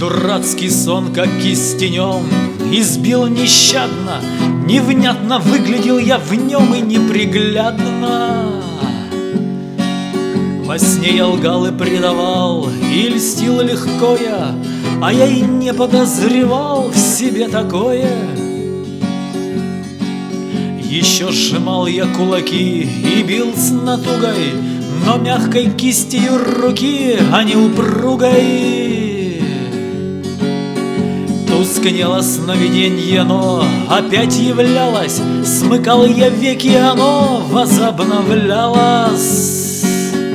Дурацкий сон, как кистенем, избил нещадно. Невнятно выглядел я в нем и неприглядно. Во сне я лгал и предавал, и льстил легко я, а я и не подозревал в себе такое. Еще сжимал я кулаки и бил с натугой, но мягкой кистью руки, а не упругой. Тускнело сновиденье, но опять являлось, смыкал я веки, оно возобновлялось.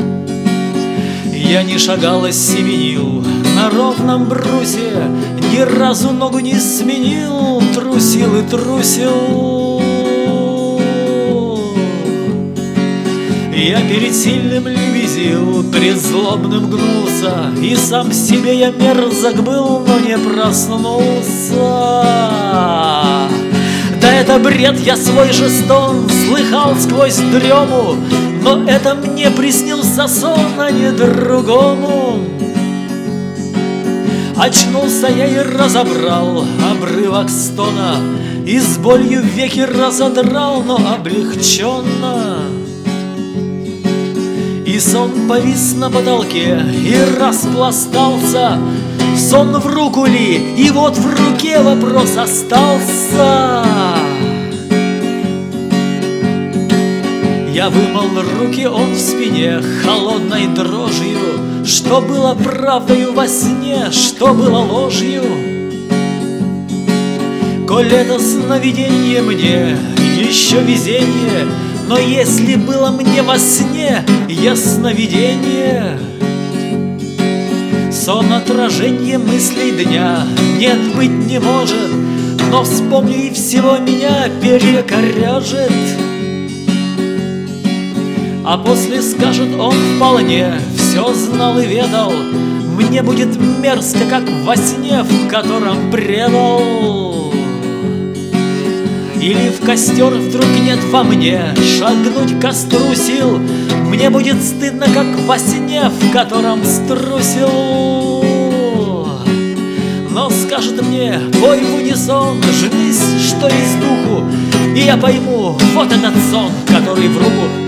Я не шагал, а семенил на ровном брусе, ни разу ногу не сменил, трусил и трусил. Я перед сильным лебезил, пред злобным гнулся, и сам себе я мерзок был, но не проснулся. Да это бред, я свой же стон слыхал сквозь дрему, но это мне приснился сон, а не другому. Очнулся я и разобрал обрывок стона, и с болью веки разодрал, но облегченно. И сон повис на потолке и распластался. Сон в руку ли? И вот в руке вопрос остался. Я вымыл руки, он в спине холодной дрожью. Что было правдою во сне, что было ложью? Коль это сновиденье мне еще везение, но если было мне во сне ясновидение, сон отражение мыслей дня, нет, быть не может, но вспомню и всего меня перекоряжет. А после скажет он вполне, все знал и ведал, мне будет мерзко, как во сне, в котором предал. Или в костер вдруг нет во мне шагнуть к костру сил, мне будет стыдно, как во сне, в котором струсил. Но скажет мне, пой в унисон, жмись, что есть духу, и я пойму, вот этот сон, который в руку